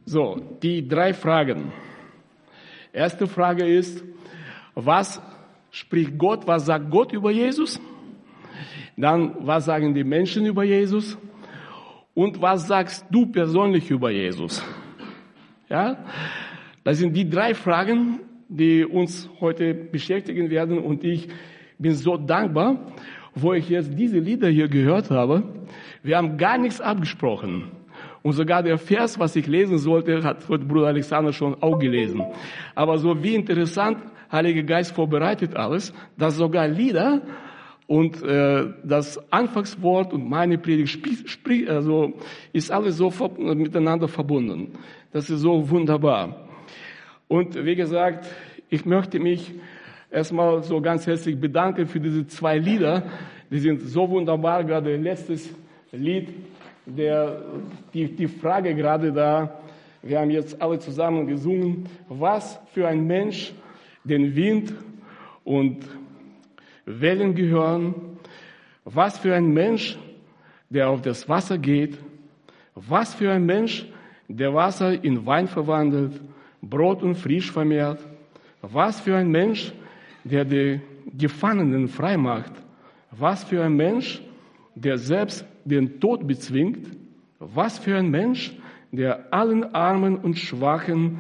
So, die 3 Fragen. Erste Frage ist, was spricht Gott, was sagt Gott über Jesus? Dann, was sagen die Menschen über Jesus? Und was sagst du persönlich über Jesus? Ja, das sind die 3 Fragen, die uns heute beschäftigen werden. Und ich bin so dankbar, wo ich jetzt diese Lieder hier gehört habe. Wir haben gar nichts abgesprochen. Und sogar der Vers, was ich lesen sollte, hat heute Bruder Alexander schon auch gelesen. Aber so wie interessant, Heiliger Geist vorbereitet alles, dass sogar Lieder und das Anfangswort und meine Predigt ist alles so miteinander verbunden. Das ist so wunderbar. Und wie gesagt, ich möchte mich erstmal so ganz herzlich bedanken für diese 2 Lieder. Die sind so wunderbar. Gerade letztes Lied, die Frage gerade da, wir haben jetzt alle zusammen gesungen, was für ein Mensch den Wind und Wellen gehören, was für ein Mensch, der auf das Wasser geht, was für ein Mensch, der Wasser in Wein verwandelt, Brot und Fisch vermehrt, was für ein Mensch, der die Gefangenen frei macht, was für ein Mensch, der selbst den Tod bezwingt, was für ein Mensch, der allen Armen und Schwachen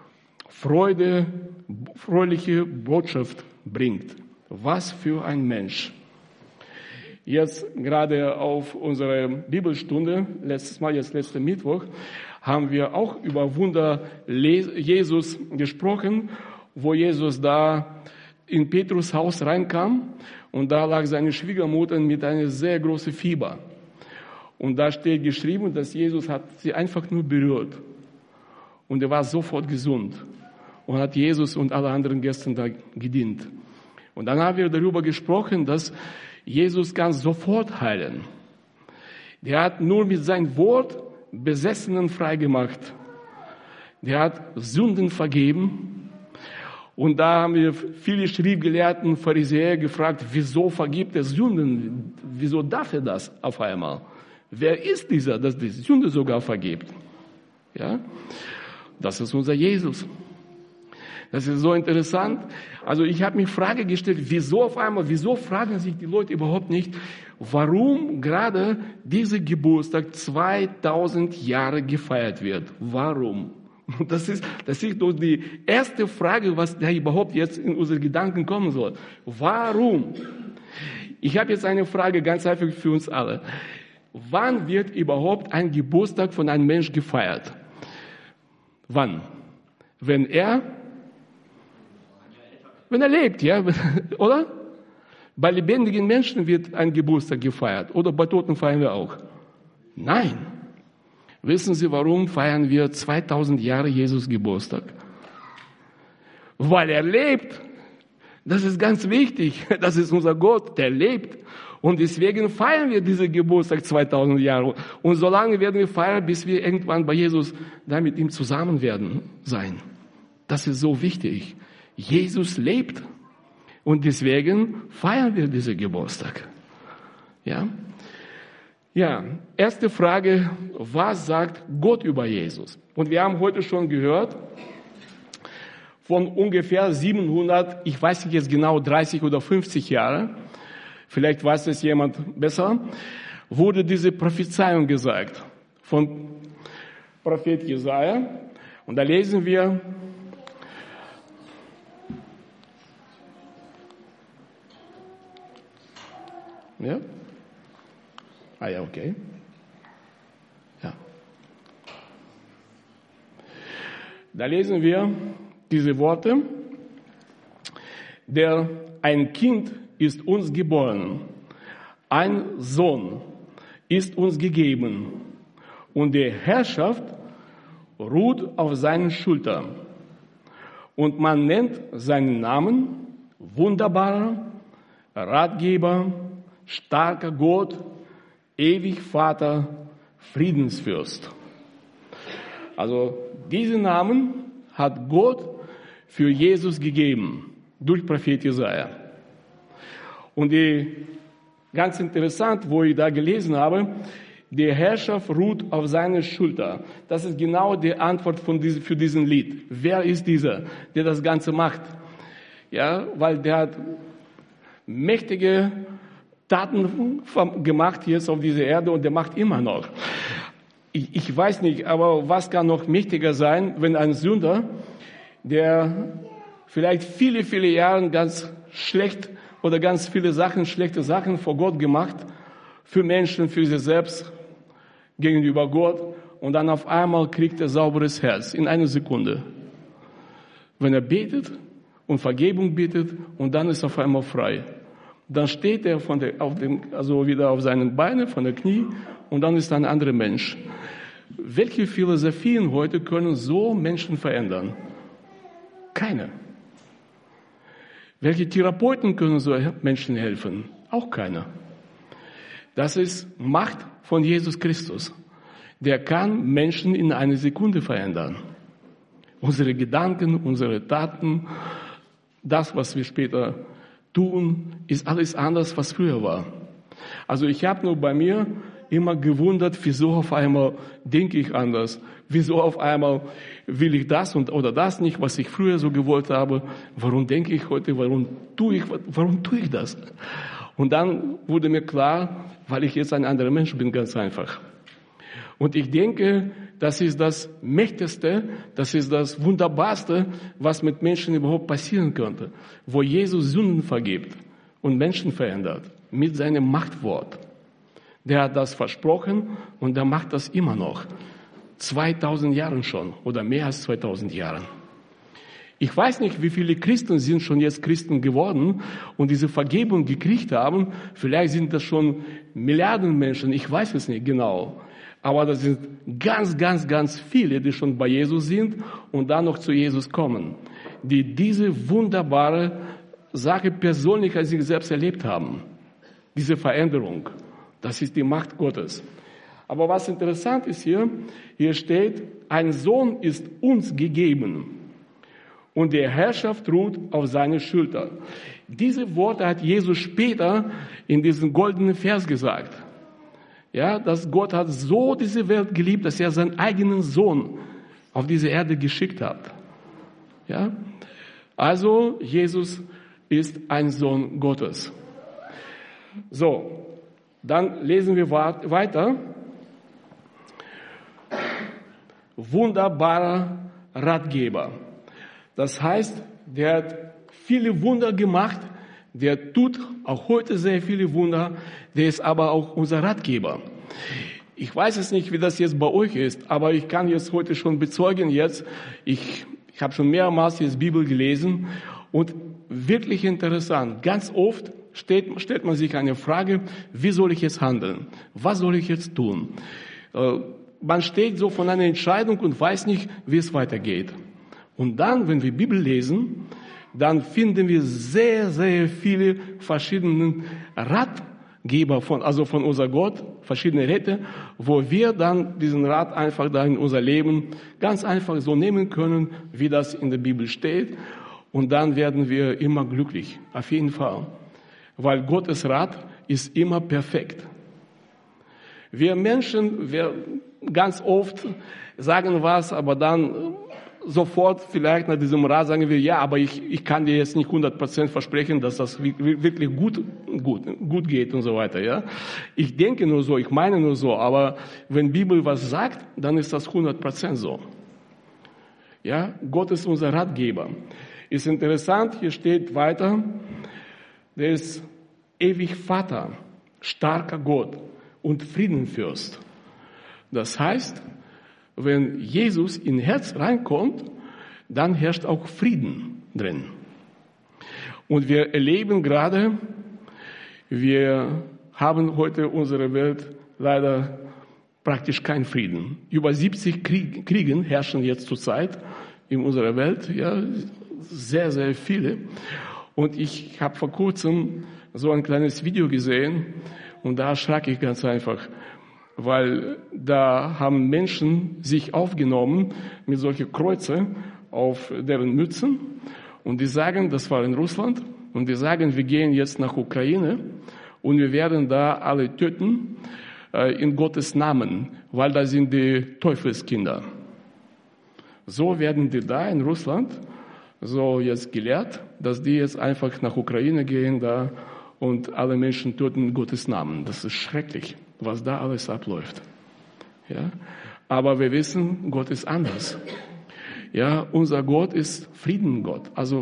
fröhliche Botschaft bringt. Was für ein Mensch. Jetzt gerade auf unserer Bibelstunde, letzten Mittwoch, haben wir auch über Wunder Jesus gesprochen, wo Jesus da in Petrus Haus reinkam und da lag seine Schwiegermutter mit einem sehr großen Fieber. Und da steht geschrieben, dass Jesus hat sie einfach nur berührt. Und er war sofort gesund und hat Jesus und alle anderen Gästen da gedient. Und dann haben wir darüber gesprochen, dass Jesus kann sofort heilen. Der hat nur mit seinem Wort Besessenen freigemacht. Der hat Sünden vergeben. Und da haben wir viele Schriftgelehrten, Pharisäer gefragt, wieso vergibt er Sünden? Wieso darf er das auf einmal? Wer ist dieser, dass die Sünde sogar vergibt? Ja? Das ist unser Jesus. Das ist so interessant. Also ich habe mir die Frage gestellt, wieso fragen sich die Leute überhaupt nicht, warum gerade dieser Geburtstag 2000 Jahre gefeiert wird? Warum? Das ist doch die erste Frage, was da überhaupt jetzt in unsere Gedanken kommen soll. Warum? Ich habe jetzt eine Frage ganz einfach für uns alle. Wann wird überhaupt ein Geburtstag von einem Menschen gefeiert? Wann? Wenn er lebt, ja, oder? Bei lebendigen Menschen wird ein Geburtstag gefeiert. Oder bei Toten feiern wir auch. Nein. Wissen Sie, warum feiern wir 2000 Jahre Jesus Geburtstag? Weil er lebt. Das ist ganz wichtig. Das ist unser Gott, der lebt. Und deswegen feiern wir diesen Geburtstag 2000 Jahre. Und so lange werden wir feiern, bis wir irgendwann bei Jesus da mit ihm zusammen sein. Das ist so wichtig. Jesus lebt. Und deswegen feiern wir diesen Geburtstag. Ja? Ja, erste Frage, was sagt Gott über Jesus? Und wir haben heute schon gehört, von ungefähr 700, ich weiß nicht jetzt genau, 30 oder 50 Jahre, vielleicht weiß es jemand besser, wurde diese Prophezeiung gesagt von Prophet Jesaja. Und da lesen wir, ja? Ah ja, okay. Ja. Da lesen wir diese Worte. Ein Kind ist uns geboren, ein Sohn ist uns gegeben und die Herrschaft ruht auf seinen Schultern. Und man nennt seinen Namen Wunderbarer, Ratgeber, starker Gott, ewig Vater, Friedensfürst. Also diesen Namen hat Gott für Jesus gegeben, durch Prophet Jesaja. Und ganz interessant, wo ich da gelesen habe, Die Herrschaft ruht auf seiner Schulter. Das ist genau die Antwort für diesen Lied. Wer ist dieser, der das Ganze macht? Ja, weil der hat mächtige Taten gemacht jetzt auf dieser Erde und der macht immer noch. Ich weiß nicht, aber was kann noch mächtiger sein, wenn ein Sünder, der vielleicht viele, viele Jahre ganz schlecht oder ganz viele schlechte Sachen vor Gott gemacht, für Menschen, für sich selbst, gegenüber Gott, und dann auf einmal kriegt er sauberes Herz in einer Sekunde. Wenn er betet und Vergebung bittet und dann ist er auf einmal frei. Dann steht er wieder auf seinen Beinen, von der Knie, und dann ist er ein anderer Mensch. Welche Philosophien heute können so Menschen verändern? Keine. Welche Therapeuten können so Menschen helfen? Auch keine. Das ist Macht von Jesus Christus. Der kann Menschen in einer Sekunde verändern. Unsere Gedanken, unsere Taten, das, was wir später tun, ist alles anders, was früher war. Also ich habe nur bei mir immer gewundert, wieso auf einmal denke ich anders, wieso auf einmal will ich das oder das nicht, was ich früher so gewollt habe, warum denke ich heute, warum tue ich das? Und dann wurde mir klar, weil ich jetzt ein anderer Mensch bin, ganz einfach. Und ich denke, das ist das Mächtigste, das ist das Wunderbarste, was mit Menschen überhaupt passieren könnte, wo Jesus Sünden vergibt und Menschen verändert mit seinem Machtwort. Der hat das versprochen und der macht das immer noch. 2000 Jahren schon oder mehr als 2000 Jahren. Ich weiß nicht, wie viele Christen sind schon jetzt Christen geworden und diese Vergebung gekriegt haben. Vielleicht sind das schon Milliarden Menschen, ich weiß es nicht genau. Aber das sind ganz, ganz, ganz viele, die schon bei Jesus sind und dann noch zu Jesus kommen, die diese wunderbare Sache persönlich als sich selbst erlebt haben. Diese Veränderung, das ist die Macht Gottes. Aber was interessant ist hier steht, ein Sohn ist uns gegeben und die Herrschaft ruht auf seiner Schulter. Diese Worte hat Jesus später in diesem goldenen Vers gesagt. Ja, dass Gott hat so diese Welt geliebt, dass er seinen eigenen Sohn auf diese Erde geschickt hat. Ja, also Jesus ist ein Sohn Gottes. So, dann lesen wir weiter. Wunderbarer Ratgeber. Das heißt, der hat viele Wunder gemacht, der tut auch heute sehr viele Wunder, der ist aber auch unser Ratgeber. Ich weiß es nicht, wie das jetzt bei euch ist, aber ich kann jetzt heute schon bezeugen ich habe schon mehrmals jetzt Bibel gelesen und wirklich interessant. Ganz oft stellt man sich eine Frage, wie soll ich jetzt handeln? Was soll ich jetzt tun? Man steht so vor einer Entscheidung und weiß nicht, wie es weitergeht. Und dann, wenn wir Bibel lesen, dann finden wir sehr, sehr viele verschiedene Ratgeber von unser Gott, verschiedene Räte, wo wir dann diesen Rat einfach da in unser Leben ganz einfach so nehmen können, wie das in der Bibel steht. Und dann werden wir immer glücklich, auf jeden Fall. Weil Gottes Rat ist immer perfekt. Wir Menschen, ganz oft sagen was, aber dann sofort vielleicht nach diesem Rat sagen wir, ja, aber ich kann dir jetzt nicht 100% versprechen, dass das wirklich gut geht und so weiter, ja. Ich denke nur so, ich meine nur so, aber wenn Bibel was sagt, dann ist das 100% so. Ja, Gott ist unser Ratgeber. Ist interessant, hier steht weiter, der ist ewig Vater, starker Gott und Friedenfürst. Das heißt, wenn Jesus in Herz reinkommt, dann herrscht auch Frieden drin. Und wir erleben gerade, wir haben heute unsere Welt leider praktisch keinen Frieden. Über 70 Kriegen herrschen jetzt zurzeit in unserer Welt, ja, sehr, sehr viele. Und ich habe vor kurzem so ein kleines Video gesehen und da erschrak ich ganz einfach. Weil da haben Menschen sich aufgenommen mit solchen Kreuzen auf deren Mützen und die sagen, das war in Russland, und die sagen, wir gehen jetzt nach Ukraine und wir werden da alle töten, in Gottes Namen, weil da sind die Teufelskinder. So werden die da in Russland so jetzt gelehrt, dass die jetzt einfach nach Ukraine gehen da und alle Menschen töten in Gottes Namen. Das ist schrecklich, was da alles abläuft. Ja? Aber wir wissen, Gott ist anders. Ja, unser Gott ist Friedengott, also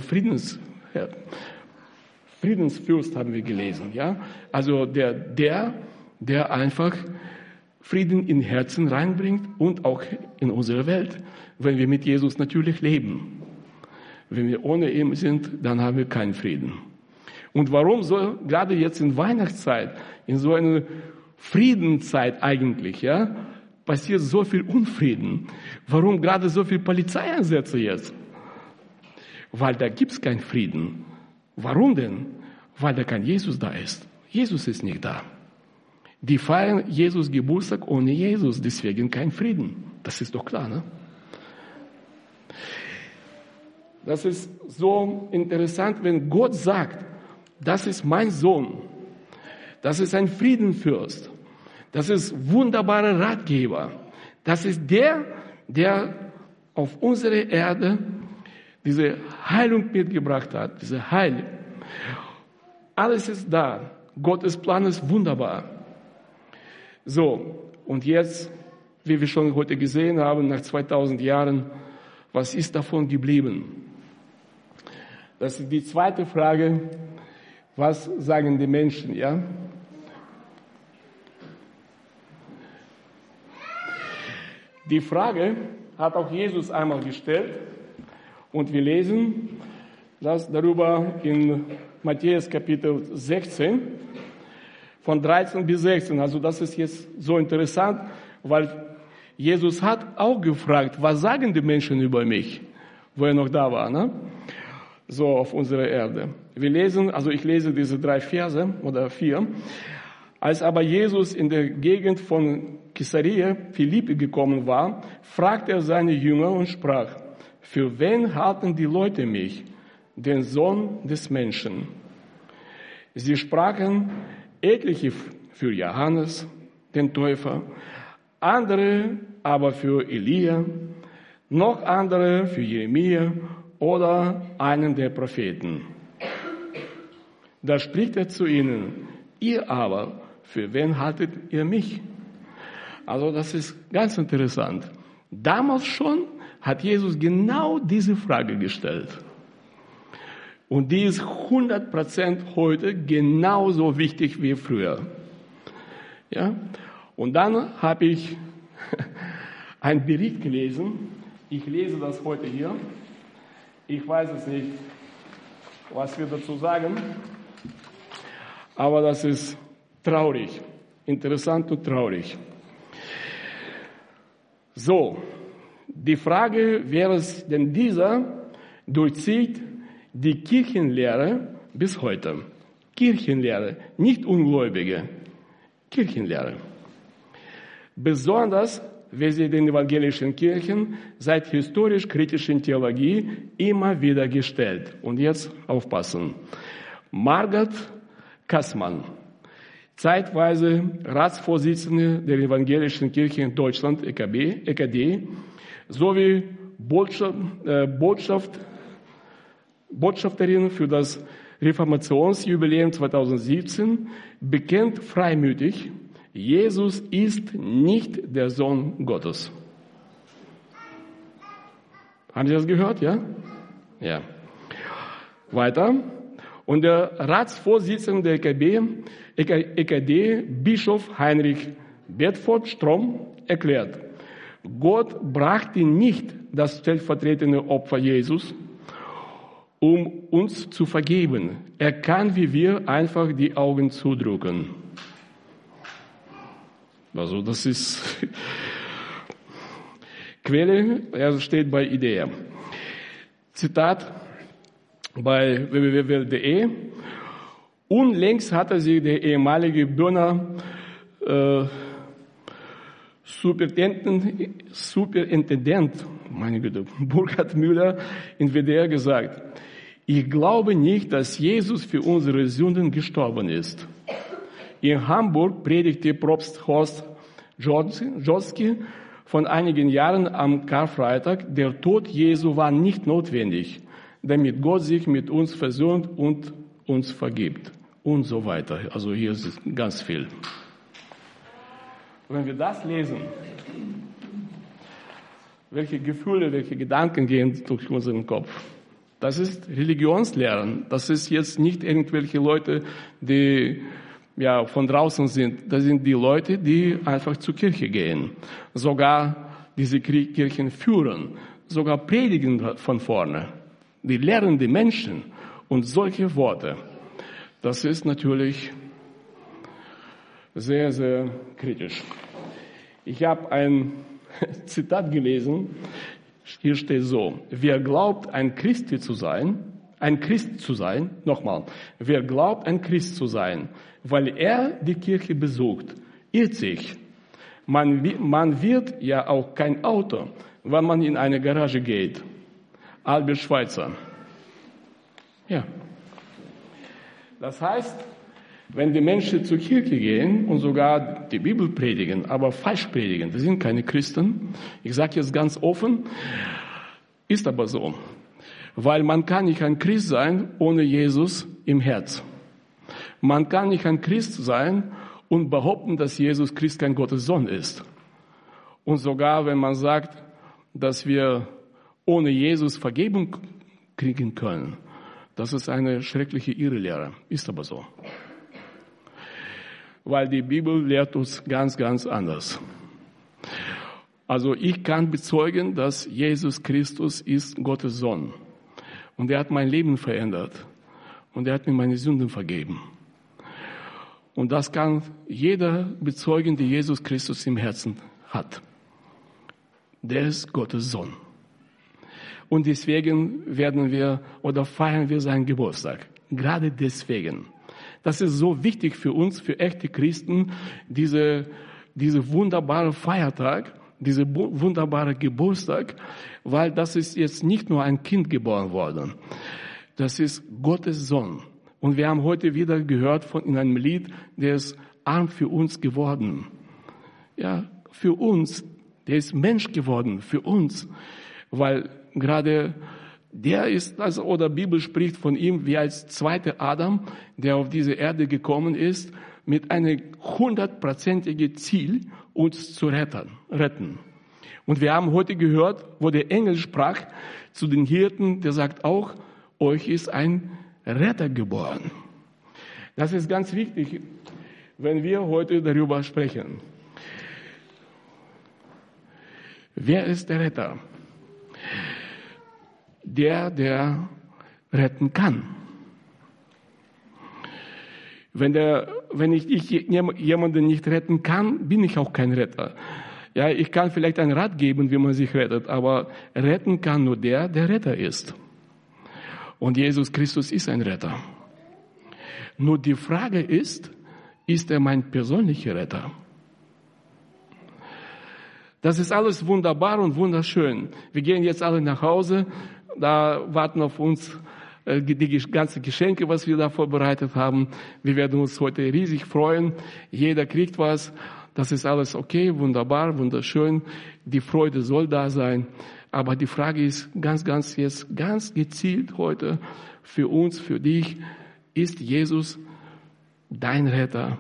Friedensfürst haben wir gelesen. Ja? Also der einfach Frieden in Herzen reinbringt und auch in unsere Welt, wenn wir mit Jesus natürlich leben. Wenn wir ohne ihn sind, dann haben wir keinen Frieden. Und warum so, gerade jetzt in Weihnachtszeit, in so einer Friedenzeit eigentlich, ja, passiert so viel Unfrieden? Warum gerade so viel Polizeieinsätze jetzt? Weil da gibt's keinen Frieden. Warum denn? Weil da kein Jesus da ist. Jesus ist nicht da. Die feiern Jesus Geburtstag ohne Jesus, deswegen kein Frieden. Das ist doch klar, ne? Das ist so interessant, wenn Gott sagt, das ist mein Sohn, das ist ein Friedenfürst, das ist ein wunderbarer Ratgeber, das ist der auf unsere Erde diese Heilung mitgebracht hat, diese Heil. Alles ist da. Gottes Plan ist wunderbar. So, und jetzt, wie wir schon heute gesehen haben, nach 2000 Jahren, was ist davon geblieben? Das ist die zweite Frage. Was sagen die Menschen, ja? Die Frage hat auch Jesus einmal gestellt. Und wir lesen das darüber in Matthäus Kapitel 16, von 13 bis 16. Also das ist jetzt so interessant, weil Jesus hat auch gefragt, was sagen die Menschen über mich, wo er noch da war, ne? So auf unserer Erde. Wir lesen, also ich lese diese 3 Verse oder 4. Als aber Jesus in der Gegend von Caesarea Philippi gekommen war, fragte er seine Jünger und sprach, für wen halten die Leute mich, den Sohn des Menschen? Sie sprachen, etliche für Johannes, den Täufer, andere aber für Elia, noch andere für Jeremia oder einen der Propheten. Da spricht er zu ihnen, ihr aber, für wen haltet ihr mich? Also das ist ganz interessant. Damals schon hat Jesus genau diese Frage gestellt. Und die ist 100% heute genauso wichtig wie früher. Ja? Und dann habe ich einen Bericht gelesen. Ich lese das heute hier. Ich weiß es nicht, was wir dazu sagen. Aber das ist traurig. Interessant und traurig. So, die Frage, wer es denn dieser durchzieht die Kirchenlehre bis heute. Kirchenlehre, nicht Ungläubige. Kirchenlehre. Besonders, wie sie den evangelischen Kirchen seit historisch-kritischen Theologie immer wieder gestellt. Und jetzt aufpassen. Margot Kassmann, zeitweise Ratsvorsitzende der evangelischen Kirche in Deutschland, EKD, sowie Botschafterin für das Reformationsjubiläum 2017, bekennt freimütig, Jesus ist nicht der Sohn Gottes. Haben Sie das gehört, ja? Ja. Weiter. Und der Ratsvorsitzende der EKD, Bischof Heinrich Bedford Strom, erklärt, Gott brachte nicht das stellvertretende Opfer Jesus, um uns zu vergeben. Er kann wie wir einfach die Augen zudrücken. Also das ist Quelle, also steht bei IDEA. Zitat bei www.welt.de. Unlängst hatte sich der ehemalige Bonner Superintendent, meine Güte, Burkhard Müller in WDR gesagt, ich glaube nicht, dass Jesus für unsere Sünden gestorben ist. In Hamburg predigte Propst Horst Joski von einigen Jahren am Karfreitag, der Tod Jesu war nicht notwendig, damit Gott sich mit uns versöhnt und uns vergibt und so weiter. Also hier ist ganz viel. Wenn wir das lesen, welche Gefühle, welche Gedanken gehen durch unseren Kopf? Das ist Religionslehren. Das ist jetzt nicht irgendwelche Leute, die von draußen sind. Das sind die Leute, die einfach zur Kirche gehen. Sogar diese Kirchen führen. Sogar predigen von vorne. Die lehren die Menschen. Und solche Worte. Das ist natürlich sehr, sehr kritisch. Ich habe ein Zitat gelesen. Hier steht so: Wer glaubt, ein Christ zu sein, nochmal, wer glaubt, ein Christ zu sein, weil er die Kirche besucht, irrt sich. Man wird ja auch kein Auto, wenn man in eine Garage geht. Albert Schweitzer. Ja. Das heißt, wenn die Menschen zur Kirche gehen und sogar die Bibel predigen, aber falsch predigen, das sind keine Christen. Ich sage jetzt ganz offen, ist aber so. Weil man kann nicht ein Christ sein ohne Jesus im Herz. Man kann nicht ein Christ sein und behaupten, dass Jesus Christ kein Gottes Sohn ist. Und sogar wenn man sagt, dass wir ohne Jesus Vergebung kriegen können, das ist eine schreckliche Irrlehre. Ist aber so. Weil die Bibel lehrt uns ganz, ganz anders. Also ich kann bezeugen, dass Jesus Christus ist Gottes Sohn. Und er hat mein Leben verändert. Und er hat mir meine Sünden vergeben. Und das kann jeder bezeugen, der Jesus Christus im Herzen hat. Der ist Gottes Sohn. Und deswegen feiern wir seinen Geburtstag. Gerade deswegen. Das ist so wichtig für uns, für echte Christen, diese wunderbare Feiertag, diese wunderbare Geburtstag, weil das ist jetzt nicht nur ein Kind geboren worden. Das ist Gottes Sohn. Und wir haben heute wieder gehört in einem Lied, der ist arm für uns geworden. Ja, für uns. Der ist Mensch geworden, für uns. Weil gerade der ist, oder Bibel spricht von ihm wie als zweiter Adam, der auf diese Erde gekommen ist, mit einem 100%igen Ziel, uns zu retten. Und wir haben heute gehört, wo der Engel sprach zu den Hirten, der sagt auch, euch ist ein Retter geboren. Das ist ganz wichtig, wenn wir heute darüber sprechen. Wer ist der Retter? Der retten kann. Wenn ich jemanden nicht retten kann, bin ich auch kein Retter. Ja, ich kann vielleicht einen Rat geben, wie man sich rettet, aber retten kann nur der Retter ist. Und Jesus Christus ist ein Retter. Nur die Frage ist er mein persönlicher Retter? Das ist alles wunderbar und wunderschön. Wir gehen jetzt alle nach Hause. Da warten auf uns die ganzen Geschenke, was wir da vorbereitet haben. Wir werden uns heute riesig freuen. Jeder kriegt was. Das ist alles okay, wunderbar, wunderschön. Die Freude soll da sein. Aber die Frage ist ganz gezielt heute für uns, für dich. Ist Jesus dein Retter?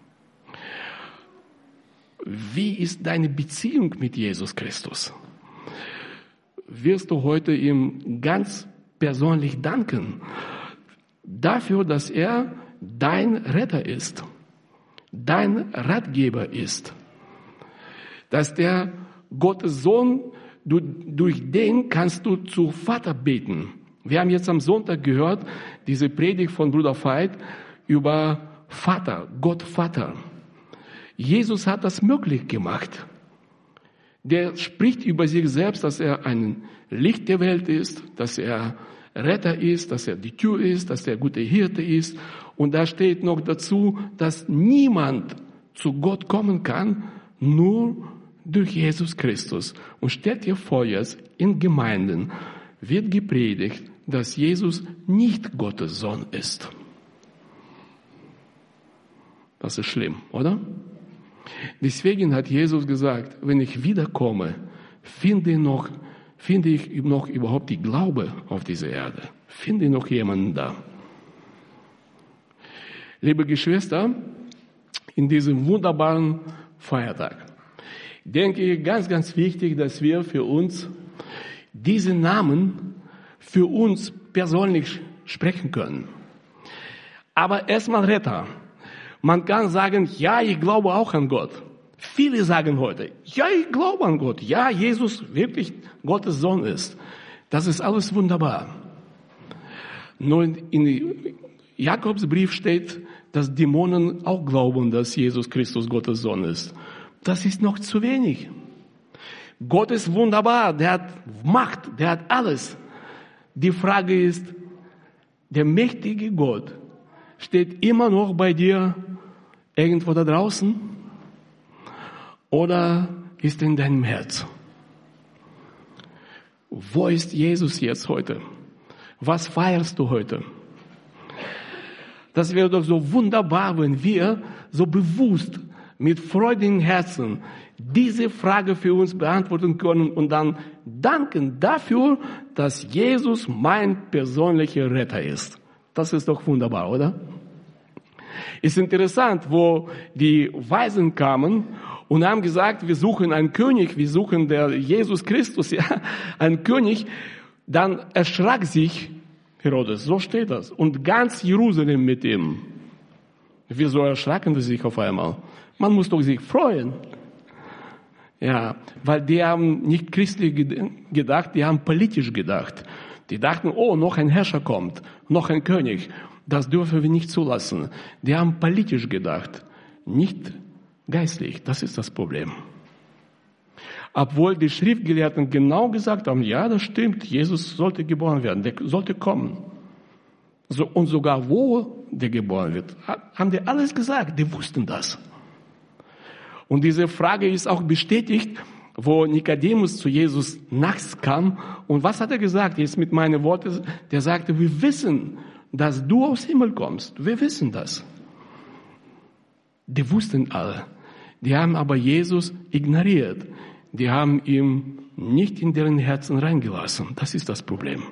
Wie ist deine Beziehung mit Jesus Christus? Wirst du heute ihm ganz persönlich danken dafür, dass er dein Retter ist, dein Ratgeber ist, dass der Gottes Sohn, durch den kannst du zu Vater beten. Wir haben jetzt am Sonntag gehört, diese Predigt von Bruder Veit über Vater, Gott Vater. Jesus hat das möglich gemacht. Der spricht über sich selbst, dass er ein Licht der Welt ist, dass er Retter ist, dass er die Tür ist, dass er gute Hirte ist. Und da steht noch dazu, dass niemand zu Gott kommen kann, nur durch Jesus Christus. Und stellt dir vor, jetzt in Gemeinden wird gepredigt, dass Jesus nicht Gottes Sohn ist. Das ist schlimm, oder? Deswegen hat Jesus gesagt, wenn ich wiederkomme, finde ich noch überhaupt die Glaube auf dieser Erde? Finde noch jemanden da? Liebe Geschwister, in diesem wunderbaren Feiertag denke ich ganz, ganz wichtig, dass wir für uns diesen Namen für uns persönlich sprechen können. Aber erstmal Retter. Man kann sagen, ja, ich glaube auch an Gott. Viele sagen heute, ja, ich glaube an Gott. Ja, Jesus wirklich Gottes Sohn ist. Das ist alles wunderbar. Nur in Jakobsbrief steht, dass Dämonen auch glauben, dass Jesus Christus Gottes Sohn ist. Das ist noch zu wenig. Gott ist wunderbar, der hat Macht, der hat alles. Die Frage ist, der mächtige Gott steht immer noch bei dir irgendwo da draußen oder ist in deinem Herz? Wo ist Jesus jetzt heute? Was feierst du heute? Das wäre doch so wunderbar, wenn wir so bewusst mit freudigen Herzen diese Frage für uns beantworten können und dann danken dafür, dass Jesus mein persönlicher Retter ist. Das ist doch wunderbar, oder? Ist interessant, wo die Weisen kamen und haben gesagt, wir suchen einen König, wir suchen der Jesus Christus, ja, einen König. Dann erschrak sich Herodes, so steht das, und ganz Jerusalem mit ihm. Wieso erschraken sie sich auf einmal? Man muss doch sich freuen. Ja, weil die haben nicht christlich gedacht, die haben politisch gedacht. Die dachten, oh, noch ein Herrscher kommt, noch ein König. Das dürfen wir nicht zulassen. Die haben politisch gedacht, nicht geistlich. Das ist das Problem. Obwohl die Schriftgelehrten genau gesagt haben, ja, das stimmt, Jesus sollte geboren werden, der sollte kommen. So, und sogar wo der geboren wird, haben die alles gesagt, die wussten das. Und diese Frage ist auch bestätigt, wo Nikodemus zu Jesus nachts kam. Und was hat er gesagt? Jetzt mit meinen Worten, der sagte, wir wissen, dass du aus Himmel kommst. Wir wissen das. Die wussten alle. Die haben aber Jesus ignoriert. Die haben ihn nicht in deren Herzen reingelassen. Das ist das Problem.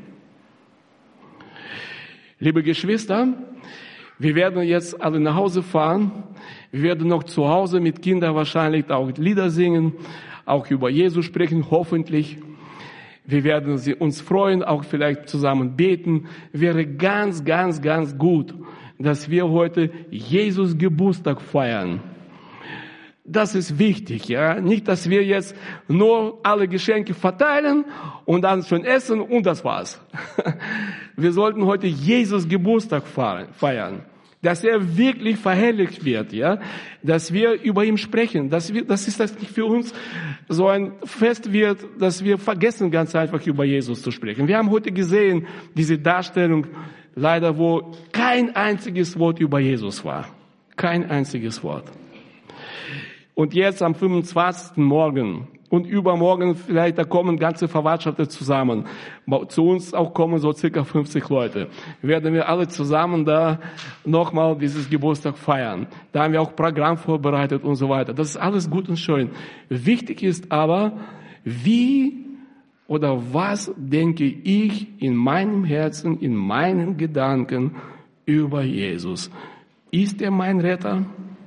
Liebe Geschwister, wir werden jetzt alle nach Hause fahren. Wir werden noch zu Hause mit Kindern wahrscheinlich auch Lieder singen, auch über Jesus sprechen, hoffentlich. Wir werden uns freuen, auch vielleicht zusammen beten. Wäre ganz, ganz, ganz gut, dass wir heute Jesus Geburtstag feiern. Das ist wichtig, ja. Nicht, dass wir jetzt nur alle Geschenke verteilen und dann schon essen und das war's. Wir sollten heute Jesus Geburtstag feiern. Dass er wirklich verherrlicht wird, ja. Dass wir über ihn sprechen. Das ist das nicht für uns so ein Fest wird, dass wir vergessen ganz einfach über Jesus zu sprechen. Wir haben heute gesehen, diese Darstellung, leider, wo kein einziges Wort über Jesus war. Kein einziges Wort. Und jetzt am 25. Morgen und übermorgen vielleicht, da kommen ganze Verwandtschaften zusammen. Zu uns auch kommen so circa 50 Leute. Werden wir alle zusammen da nochmal dieses Geburtstag feiern. Da haben wir auch Programm vorbereitet und so weiter. Das ist alles gut und schön. Wichtig ist aber, wie oder was denke ich in meinem Herzen, in meinen Gedanken über Jesus? Ist er mein Retter?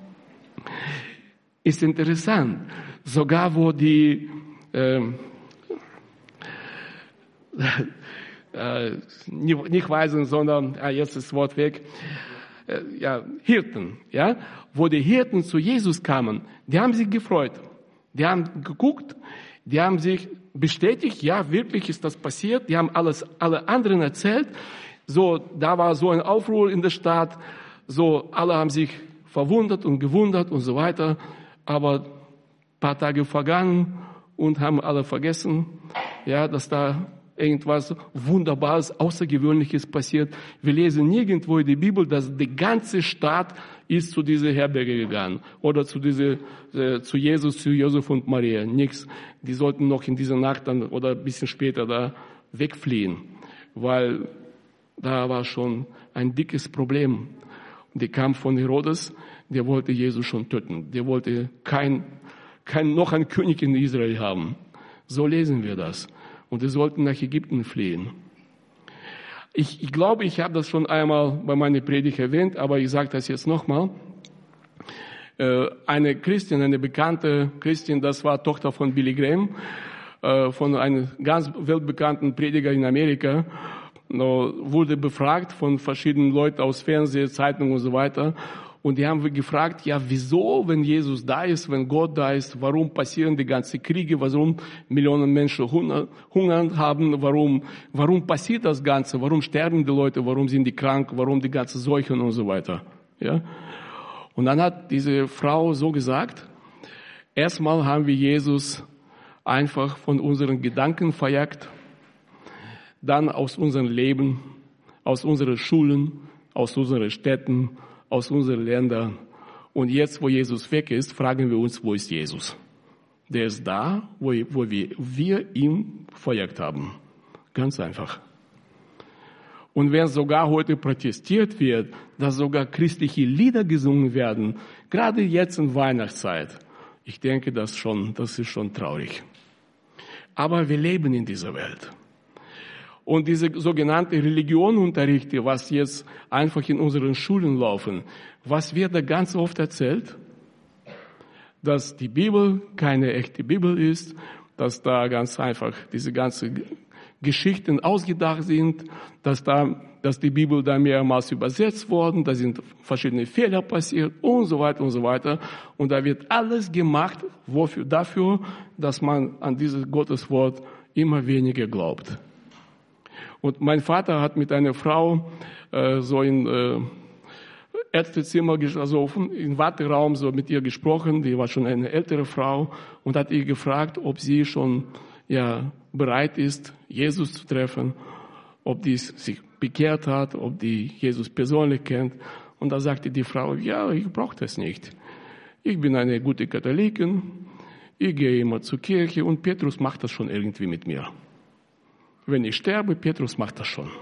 Ist interessant, sogar wo die nicht Weisen, sondern jetzt ist das Wort weg, Hirten, ja, wo die Hirten zu Jesus kamen, die haben sich gefreut, die haben geguckt, die haben sich bestätigt, ja, wirklich ist das passiert, die haben alle anderen erzählt, so, da war so ein Aufruhr in der Stadt, so, alle haben sich verwundert und gewundert und so weiter. Aber ein paar Tage vergangen und haben alle vergessen, ja, dass da irgendwas Wunderbares, Außergewöhnliches passiert. Wir lesen nirgendwo in der Bibel, dass die ganze Stadt ist zu dieser Herberge gegangen oder zu Jesus, zu Josef und Maria. Nichts. Die sollten noch in dieser Nacht dann oder ein bisschen später da wegfliehen, weil da war schon ein dickes Problem. der kam von Herodes, der wollte Jesus schon töten. Der wollte noch einen König in Israel haben. So lesen wir das. Und sie sollten nach Ägypten fliehen. Ich glaube, ich habe das schon einmal bei meiner Predigt erwähnt, aber ich sage das jetzt nochmal. Eine Christin, eine bekannte Christin, das war Tochter von Billy Graham, von einem ganz weltbekannten Prediger in Amerika, wurde befragt von verschiedenen Leuten aus Fernsehen, Zeitungen und so weiter. Und die haben wir gefragt, ja, wieso, wenn Jesus da ist, wenn Gott da ist, warum passieren die ganzen Kriege, warum Millionen Menschen Hunger haben, warum passiert das Ganze, warum sterben die Leute, warum sind die krank, warum die ganzen Seuchen und so weiter. Ja? Und dann hat diese Frau so gesagt, erstmal haben wir Jesus einfach von unseren Gedanken verjagt, dann aus unserem Leben, aus unseren Schulen, aus unseren Städten, aus unseren Ländern. Und jetzt, wo Jesus weg ist, fragen wir uns, wo ist Jesus? Der ist da, wo wir ihn verjagt haben. Ganz einfach. Und wenn sogar heute protestiert wird, dass sogar christliche Lieder gesungen werden, gerade jetzt in Weihnachtszeit, ich denke, das ist schon traurig. Aber wir leben in dieser Welt. Und diese sogenannte Religionunterrichte, was jetzt einfach in unseren Schulen laufen, was wird da ganz oft erzählt? Dass die Bibel keine echte Bibel ist, dass da ganz einfach diese ganzen Geschichten ausgedacht sind, dass die Bibel da mehrmals übersetzt worden, da sind verschiedene Fehler passiert und so weiter und so weiter. Und da wird alles gemacht dafür, dass man an dieses Gotteswort immer weniger glaubt. Und mein Vater hat mit einer Frau so in Ärztezimmer, also im Warteraum so mit ihr gesprochen, die war schon eine ältere Frau und hat ihr gefragt, ob sie schon bereit ist, Jesus zu treffen, ob die sich bekehrt hat, ob die Jesus persönlich kennt. Und da sagte die Frau, ja, ich brauche das nicht. Ich bin eine gute Katholikin, ich gehe immer zur Kirche und Petrus macht das schon irgendwie mit mir. Wenn ich sterbe, Petrus macht das schon.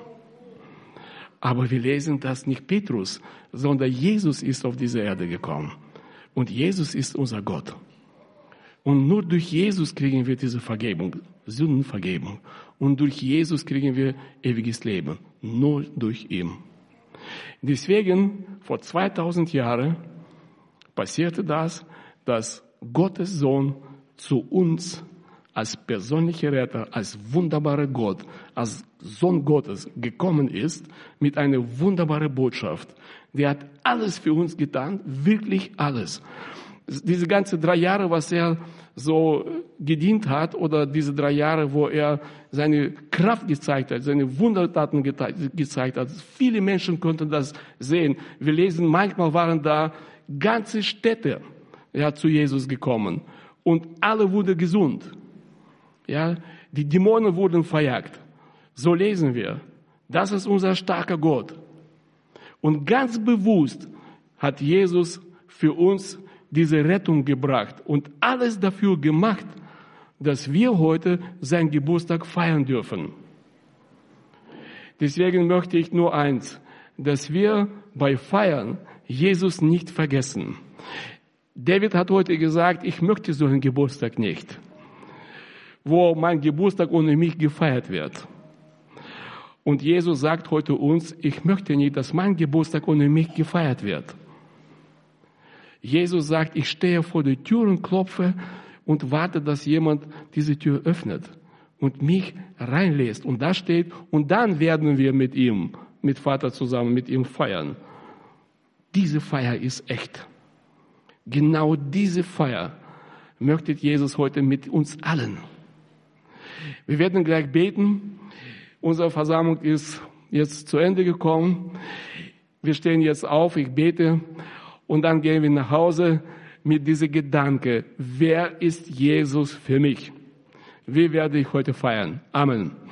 Aber wir lesen, dass nicht Petrus, sondern Jesus ist auf diese Erde gekommen. Und Jesus ist unser Gott. Und nur durch Jesus kriegen wir diese Vergebung, Sündenvergebung. Und durch Jesus kriegen wir ewiges Leben. Nur durch ihn. Deswegen, vor 2000 Jahren passierte das, dass Gottes Sohn zu uns als persönlicher Retter, als wunderbarer Gott, als Sohn Gottes gekommen ist, mit einer wunderbaren Botschaft. Der hat alles für uns getan, wirklich alles. Diese ganzen 3 Jahre, was er so gedient hat, oder diese 3 Jahre, wo er seine Kraft gezeigt hat, seine Wundertaten gezeigt hat, viele Menschen konnten das sehen. Wir lesen, manchmal waren da ganze Städte zu Jesus gekommen und alle wurden gesund. Ja, die Dämonen wurden verjagt. So lesen wir. Das ist unser starker Gott. Und ganz bewusst hat Jesus für uns diese Rettung gebracht und alles dafür gemacht, dass wir heute seinen Geburtstag feiern dürfen. Deswegen möchte ich nur eins, dass wir bei Feiern Jesus nicht vergessen. David hat heute gesagt, ich möchte so einen Geburtstag nicht, wo mein Geburtstag ohne mich gefeiert wird. Und Jesus sagt heute uns, ich möchte nicht, dass mein Geburtstag ohne mich gefeiert wird. Jesus sagt, ich stehe vor der Tür und klopfe und warte, dass jemand diese Tür öffnet und mich reinlässt. Und da steht, und dann werden wir mit ihm, mit Vater zusammen, mit ihm feiern. Diese Feier ist echt. Genau diese Feier möchte Jesus heute mit uns allen. Wir werden gleich beten. Unsere Versammlung ist jetzt zu Ende gekommen. Wir stehen jetzt auf, ich bete und dann gehen wir nach Hause mit diesem Gedanke, wer ist Jesus für mich? Wie werde ich heute feiern? Amen.